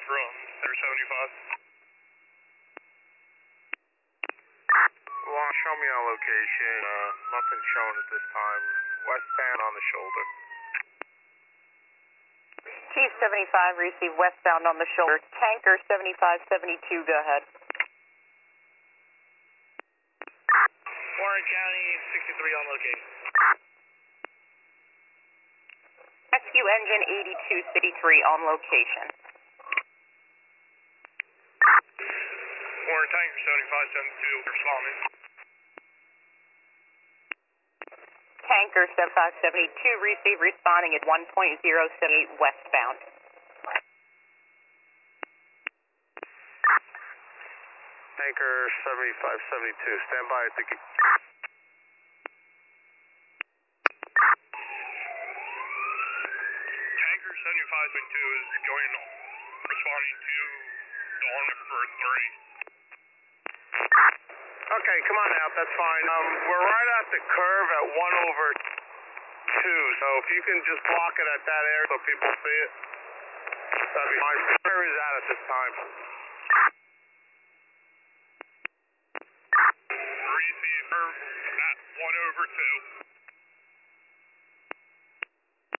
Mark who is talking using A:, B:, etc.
A: from Center 75.
B: Well, show me our location. Nothing shown at this time. Westbound on the shoulder.
C: Chief 75, receive westbound on the shoulder. Tanker 7572, go ahead.
A: Warren County 63 on location.
C: Rescue engine 8263 on location.
A: Warren Tanker 7572 responding.
C: Tanker 7572, receive responding at 1.078 westbound.
B: Tanker 7572, stand by at the gate.
A: Tanker 7572 is going on, responding to Dawn for 3.
B: Okay, come on out, that's fine. We're right at the curve at 1/2, so if you can just block it at that area so people see it, that'd be fine. Where is that at this time?
A: Receiver at 1/2.